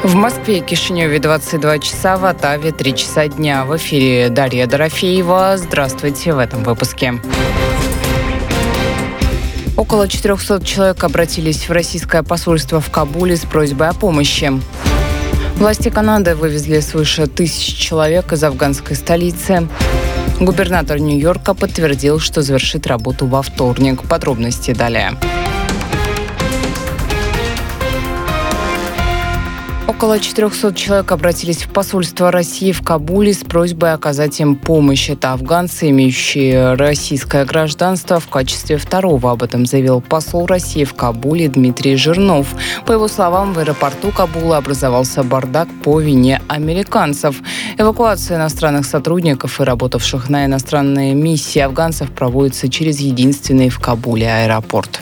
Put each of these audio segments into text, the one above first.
В Москве и Кишиневе 22 часа, в Оттаве 3 часа дня. В эфире Дарья Дорофеева. Здравствуйте в этом выпуске. Около 400 человек обратились в российское посольство в Кабуле с просьбой о помощи. Власти Канады вывезли свыше 1000 человек из афганской столицы. Губернатор Нью-Йорка подтвердил, что завершит работу во вторник. Подробности далее. Около 400 человек обратились в посольство России в Кабуле с просьбой оказать им помощь. Это афганцы, имеющие российское гражданство в качестве второго. Об этом заявил посол России в Кабуле Дмитрий Жирнов. По его словам, в аэропорту Кабула образовался бардак по вине американцев. Эвакуация иностранных сотрудников и работавших на иностранные миссии афганцев проводится через единственный в Кабуле аэропорт.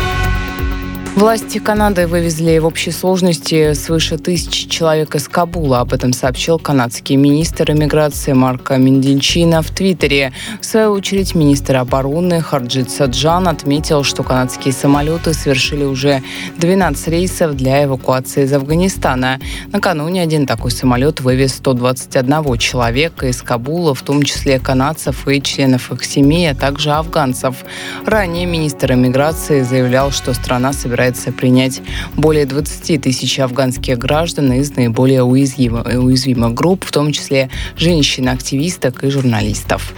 Власти Канады вывезли в общей сложности свыше 1000 человек из Кабула. Об этом сообщил канадский министр иммиграции Марк Мендичина в Твиттере. В свою очередь, министр обороны Харджит Саджан отметил, что канадские самолеты совершили уже 12 рейсов для эвакуации из Афганистана. Накануне один такой самолет вывез 121 человека из Кабула, в том числе канадцев и членов их семей, а также афганцев. Ранее министр иммиграции заявлял, что страна собирается принять более 20 тысяч афганских граждан из наиболее уязвимых групп, в том числе женщин, активисток и журналистов.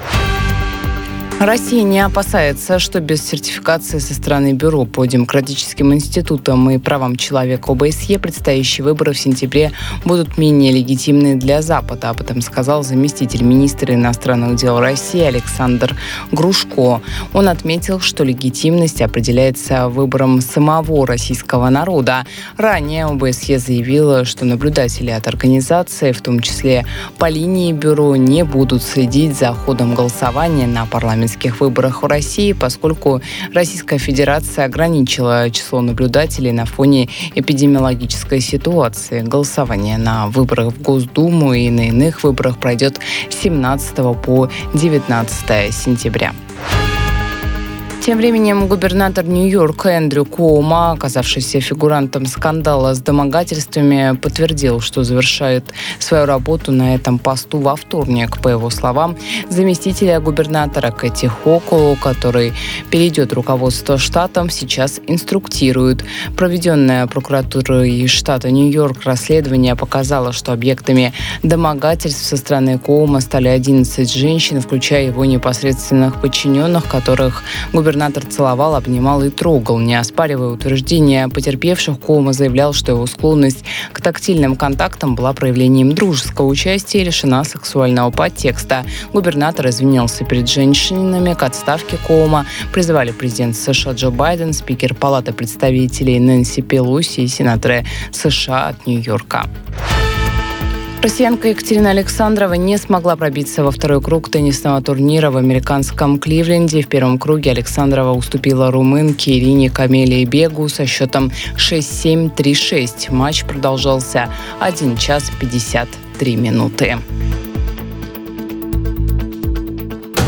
Россия не опасается, что без сертификации со стороны Бюро по демократическим институтам и правам человека ОБСЕ предстоящие выборы в сентябре будут менее легитимны для Запада. Об этом сказал заместитель министра иностранных дел России Александр Грушко. Он отметил, что легитимность определяется выбором самого российского народа. Ранее ОБСЕ заявила, что наблюдатели от организации, в том числе по линии Бюро, не будут следить за ходом голосования на парламентских выборах в России, поскольку Российская Федерация ограничила число наблюдателей на фоне эпидемиологической ситуации. Голосование на выборах в Госдуму и на иных выборах пройдет с 17 по 19 сентября. Тем временем губернатор Нью-Йорка Эндрю Куомо, оказавшийся фигурантом скандала с домогательствами, подтвердил, что завершает свою работу на этом посту во вторник. По его словам, заместителя губернатора Кэти Хоку, который перейдет руководство штатом, сейчас инструктируют. Проведенное прокуратурой штата Нью-Йорк расследование показало, что объектами домогательств со стороны Куомо стали 11 женщин, включая его непосредственных подчиненных, которых губернатор целовал, обнимал и трогал. Не оспаривая утверждения потерпевших, Куомо заявлял, что его склонность к тактильным контактам была проявлением дружеского участия и лишена сексуального подтекста. Губернатор извинился перед женщинами. К отставке Куомо призывали президент США Джо Байден, спикер Палаты представителей Нэнси Пелоси и сенаторы США от Нью-Йорка. Россиянка Екатерина Александрова не смогла пробиться во второй круг теннисного турнира в американском Кливленде. В первом круге Александрова уступила румынке Ирине Камелии Бегу со счетом 6-7, 3-6. Матч продолжался 1 час 53 минуты.